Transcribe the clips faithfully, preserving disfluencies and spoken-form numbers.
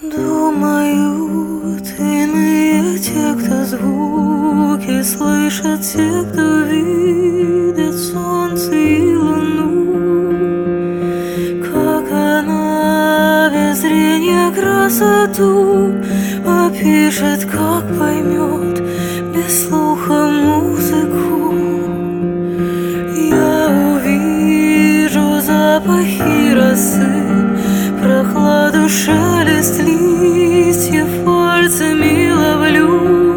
Думают иные те, кто звуки слышат, те, кто видит солнце и луну. Как она без зрения красоту опишет, как поймет без слуха музыку. Я увижу запахи росы, прохладу, шелест листьев пальцами ловлю.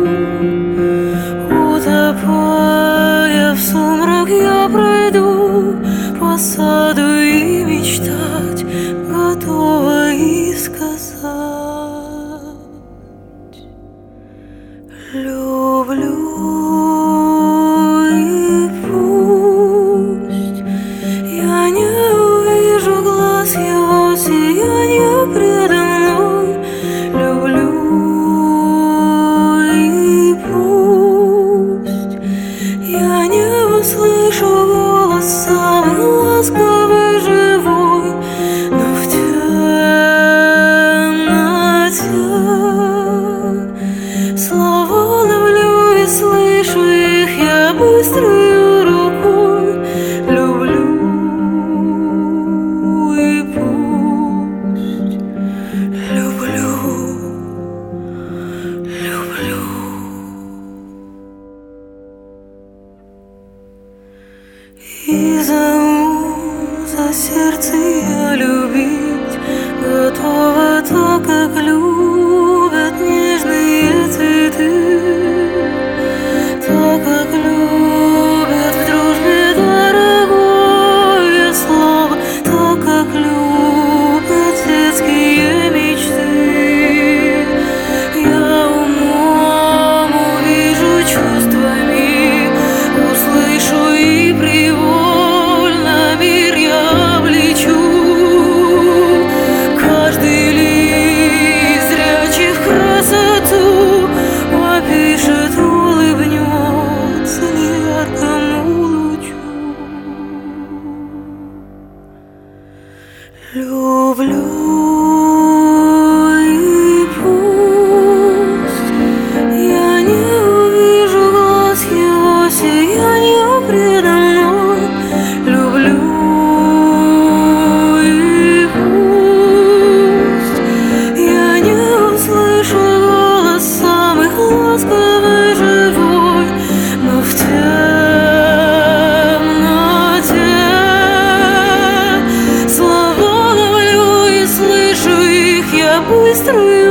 Утопая в сумрак, я пройду по саду и мечтать готова и сказать: люблю. И пусть я не увижу глаз его сияния предо мной, люблю. И пусть я не услышу голос самый ласковый, живой, но в темноте слова ловлю и слышу их я быстрою рукой, люблю. И пусть люблю, люблю. И зову за сердце я любить готова так, как любят нежные цветы, так, как любят в дружбе дорогое слово, так, как любят детские мечты. Я умом увижу чувствами, услышу и привольно мир я облечу. Каждый лист зрячих красоту опишет, улыбнется неяркому лучу. Люблю. И пусть я не увижу глаз его сияния предо мной, люблю. И пусть я не услышу голос самый ласковый, живой, но в темноте слова ловлю и слышу их я быстро.